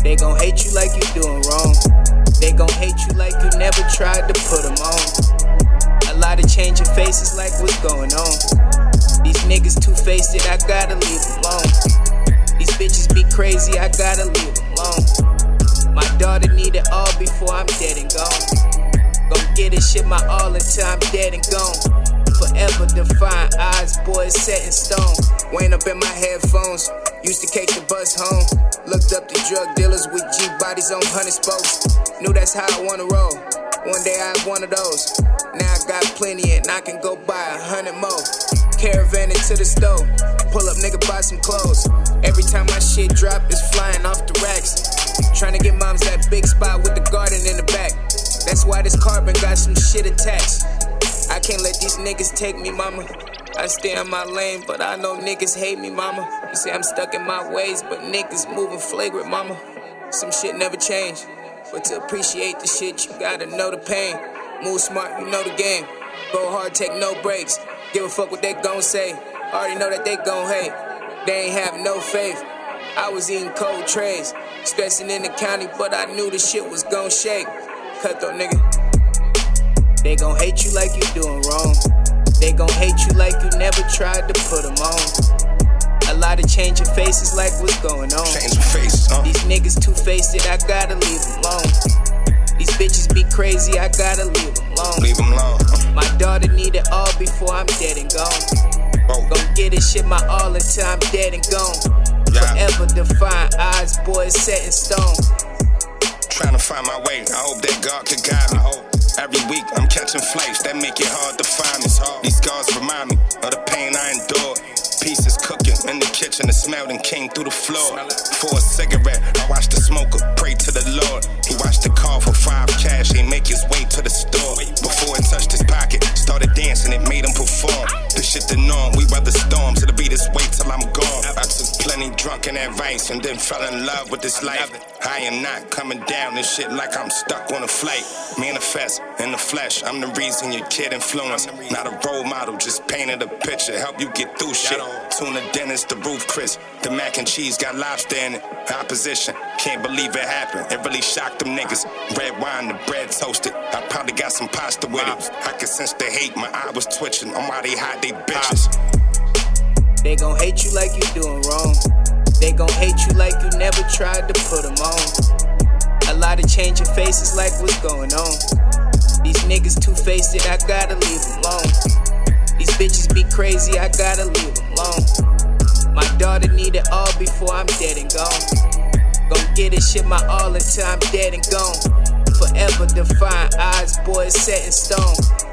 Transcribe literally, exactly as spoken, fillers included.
They gon' hate you like you doing wrong. They gon' hate you like you never tried to put them on. A lot of changing faces like what's going on. These niggas two-faced it, I gotta leave them alone. These bitches be crazy, I gotta leave them alone. My daughter need it all before I'm dead and gone. Gon' get this shit my all until I'm dead and gone. Forever define eyes, boys set in stone. Weighing up in my headphones, used to catch the bus home. Looked up the drug dealers with G bodies on hundred spokes. Knew that's how I wanna roll. One day I have one of those. Now I got plenty and I can go buy a hundred more. Caravan into the store, pull up nigga buy some clothes. Every time my shit drop, it's flying off the racks. Tryna get moms that big spot with the garden in the back. That's why this carbon got some shit attached. I can't let these niggas take me, mama. I stay in my lane, but I know niggas hate me, mama. You say I'm stuck in my ways, but niggas moving flagrant, mama. Some shit never change, but to appreciate the shit, you gotta know the pain. Move smart, you know the game. Go hard, take no breaks. Give a fuck what they gon' say. Already know that they gon' hate. They ain't have no faith. I was eating cold trays, stressing in the county, but I knew the shit was gon' shake. Cutthroat nigga. They gon' hate you like you doing wrong. They gon' hate you like you never tried to put them on. A lot of changing faces like what's going on. Changing faces, huh? These niggas two-faced it, I gotta leave them alone. These bitches be crazy, I gotta leave them alone. Leave them alone. Huh? My daughter need it all before I'm dead and gone. Whoa. Gon' get this shit my all until I'm dead and gone. Yeah. Forever define eyes, boys set in stone. Trying to find my way, I hope that God can guide me. Every week I'm catching flights that make it hard to find me. These scars remind me of the pain I endured. Pieces cooking in the kitchen, the smell then came through the floor. For a cigarette, I watched the smoker pray to the Lord. He watched the call for five cash, he make his way to the store. Before it touched his pocket, started dancing, it made him perform. This shit the norm, we weather storms, it'll be this way till I'm gone. I took plenty drunken advice and then fell in love with this life. I am not coming down this shit like I'm stuck on a flight. Manifest in the flesh, I'm the reason your kid influenced. Not a role model, just painted a picture, help you get through shit. Tuna Dennis, the roof Chris, the mac and cheese got lobster in it. Opposition, can't believe it happened. It really shocked them niggas. Red wine, the bread toasted. I probably got some pasta with it. I could sense the hate, my eye was twitching. On why they hide they bitches. They gon' hate you like you doing wrong. They gon' hate you like you never tried to put them on. A lot of changing faces like what's going on. These niggas two-faced it, I gotta leave them alone. These bitches be crazy, I gotta leave them alone. My daughter need it all before I'm dead and gone. Gon' get this shit my all until I'm dead and gone. Forever define eyes, boys set in stone.